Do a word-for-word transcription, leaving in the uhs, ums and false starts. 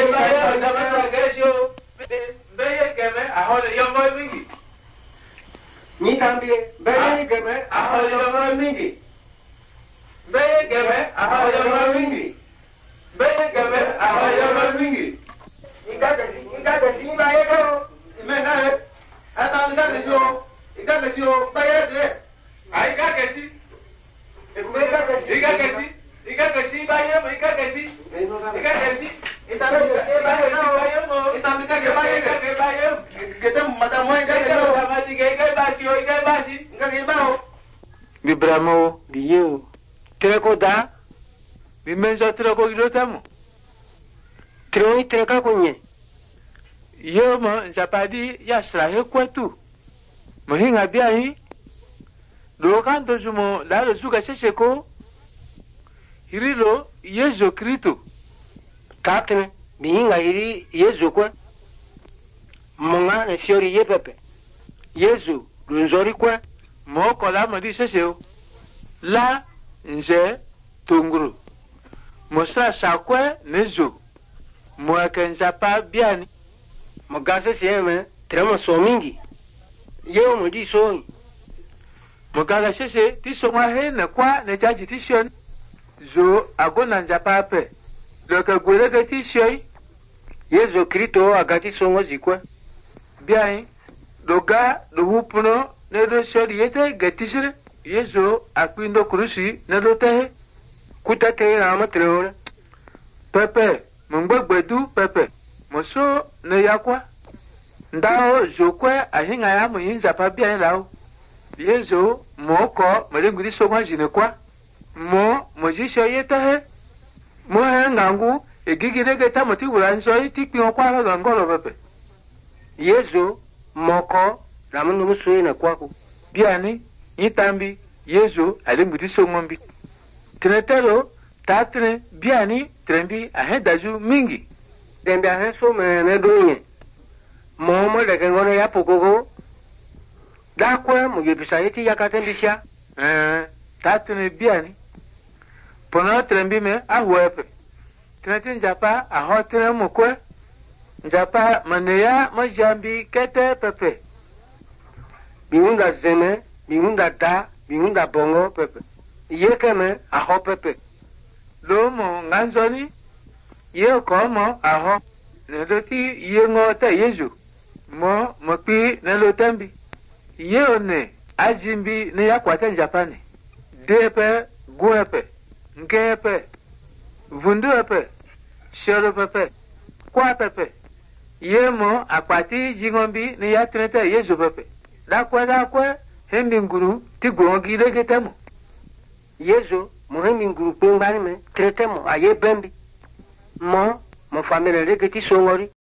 Be ba yo da ba ga sho. Be ye game a ho yo mo mingi. Ni tambi be ye game a ho yo mo mingi. Be ye game a ho yo mo mingi. Be ye game a ho yo mo mingi. Ika da ika da ni ba ye ko. Me na ata mi ga sho. Ika ga sho ba ye de. Ai ga ga si. E come ga ga si. Ika ga si. Ika ga si ba ye mo ika ga si. Ika ga si. Ita be e ba ye no. Ita mi ga ga ba ye ga ba ye. Gete mata mo ga ga no. Ma di ga ga ba si o ga ba si. Ga ga ba o. Bi bramo bi yo. Treko da. Bi menzo treko gilo tamo. Troi treka kunye. Yo mo japadi ya srahe kwetu. Mo hinga bia hi. Do kan to jumo la lo suga seseko. Hirilo Yesu Kristo. Kapten bi hinga iri Yesu kwa. Monga na siori ye pepe. Yesu lunzori kwa. Mo kola mo di seseo. La nje tunguru. Mo sa sakwe nezo. Mo akenza pa biani. Mo gase sieme tremo so mingi. Yo mo di so. Mo gaga sese ti so ma he na kwa na jaji ti shon. Zo agona njapa pe. Loka gwele ga ti shoi. Yesu Kristo agati so ngo zikwa. Biani doga do hupuno ne do shori yete gatisire. Yesu akwindo kurusi ne do tehe. Kuta te na ma treore. Pepe mungbedu pepe. Moso ne yakwa. Ndao zokwe ahinga ya mu yinza pa biani lao. Yesu moko merenguri so kwa jine kwa. Mo mojisho yete he. Mo he ngangu egigire geta moti ulanzo iti kwa kwa ngangolo pepe. Yesu moko ramunu musuye na kwako. Biani itambi Yesu alenguri so ngombi. Tretero tatre biani trembi ahedaju mingi. Dembe aheso me ne doye. Mo mo de ngono ya pogogo. Dakwa mo yebisa yeti yakatembisha. Eh tatre biani. Pono trembi me ahwepe. Tretin japa ahotre mo kwe. Japa maneya majambi kete pepe. Biunda zeme, biunda da, biunda bongo pepe. Yekeme aho pepe. Lomo nganzoni. Ye komo aho. Nedoti ye ngote Yesu. Mo mopi nelo tembi. Ye one ajimbi ne yakwate njapane. Depe guepe. Ngepe. Vunduepe. Shoro pepe. Kwa pepe. Ye mo akwati jingombi ne yatrete Yesu pepe. Dakwe dakwe hembi nguru ti gongi legetemo. Yesu mo hembi nguru pengbani me tretemo aye bembi. Mo mo famele legeti songori.